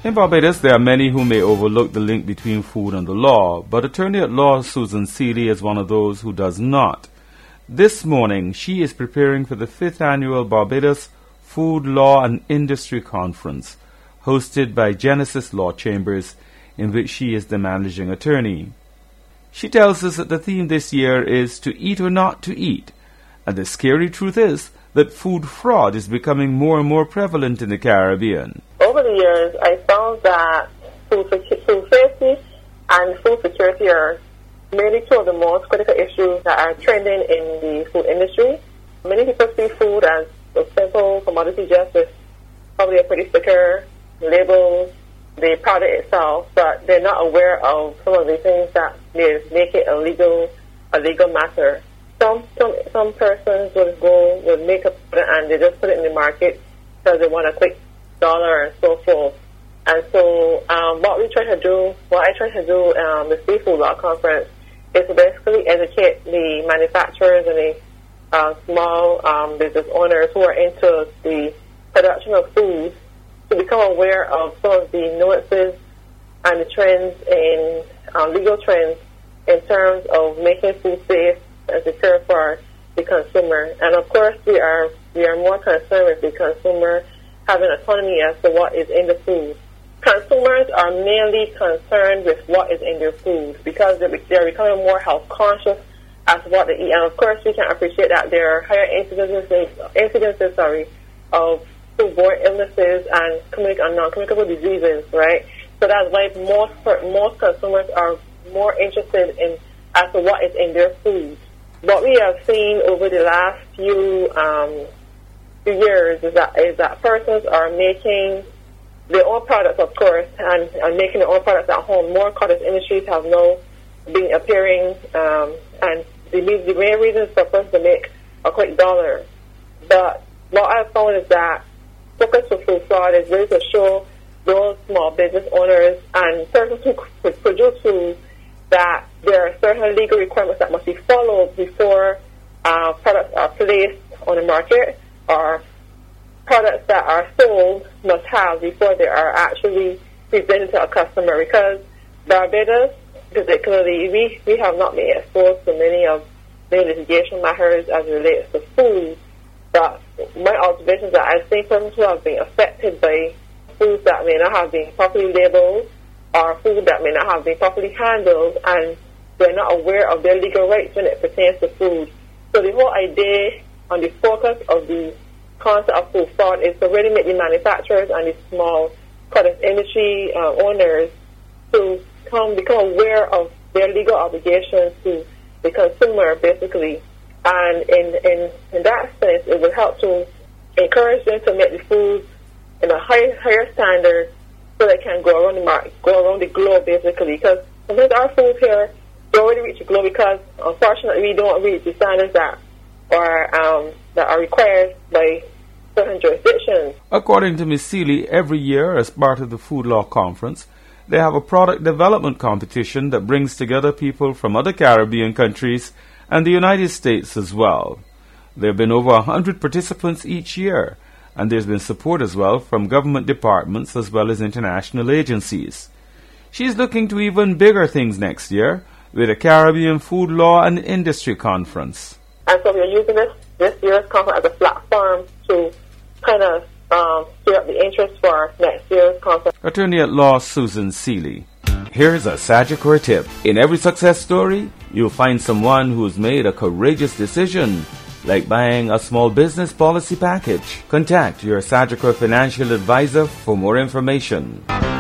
In Barbados, there are many who may overlook the link between food and the law, but attorney at law Susan Seeley is one of those who does not. This morning, she is preparing for the 5th annual Barbados Food Law and Industry Conference, hosted by Genesis Law Chambers, in which she is the managing attorney. She tells us that the theme this year is to eat or not to eat, and the scary truth is that food fraud is becoming more and more prevalent in the Caribbean. Over the years, I found that food safety and food security are maybe two of the most critical issues that are trending in the food industry. Many people see food as a simple commodity, just with probably a pretty sticker, labels, the product itself, but they're not aware of some of the things that may make it a legal matter. Some persons would make a product and they just put it in the market because they want a quick dollar and so forth. And so what I try to do the Seafood Law Conference is to basically educate the manufacturers and the small business owners who are into the production of food to become aware of some of the nuances and the trends in legal trends in terms of making food safe and secure for the consumer. And of course, we are more concerned with the consumer having autonomy as to what is in the food. Consumers are mainly concerned with what is in their food because they're becoming more health conscious as to what they eat. And of course, we can appreciate that there are higher incidences of foodborne illnesses and communicable and non-communicable diseases, right? So that's why most consumers are more interested in as to what is in their food. What we have seen over the last few years is that persons are making their own products, of course, and making their own products at home. More cottage industries have now been appearing, and the main reason is for persons to make a quick dollar. But what I've found is that focus for food fraud is really to show those small business owners and persons who produce food that there are certain legal requirements that must be followed before products are placed on the market, or products that are sold must have before they are actually presented to a customer. Because Barbados, particularly, we have not been exposed to many litigation matters as it relates to food. But my observations that I've seen persons who have been affected by foods that may not have been properly labeled, or food that may not have been properly handled, and they're not aware of their legal rights when it pertains to food. So the whole idea on the focus of the concept of food fraud is to really make the manufacturers and the small cottage industry owners to become aware of their legal obligations to the consumer, basically. And in that sense, it will help to encourage them to make the food in a higher standard, so they can go around the globe, basically. Because sometimes our food here don't really reach the globe because, unfortunately, we don't reach the standards that are required by certain jurisdictions. According to Ms. Seeley, every year, as part of the Food Law Conference, they have a product development competition that brings together people from other Caribbean countries and the United States as well. There have been over 100 participants each year, and there's been support as well from government departments as well as international agencies. She's looking to even bigger things next year with a Caribbean Food Law and Industry Conference. And so we're using this year's conference as a platform to kind of stir up the interest for next year's conference. Attorney at Law Susan Seeley. Here's a Sagicor tip. In every success story, you'll find someone who's made a courageous decision, like buying a small business policy package. Contact your Sagicor financial advisor for more information.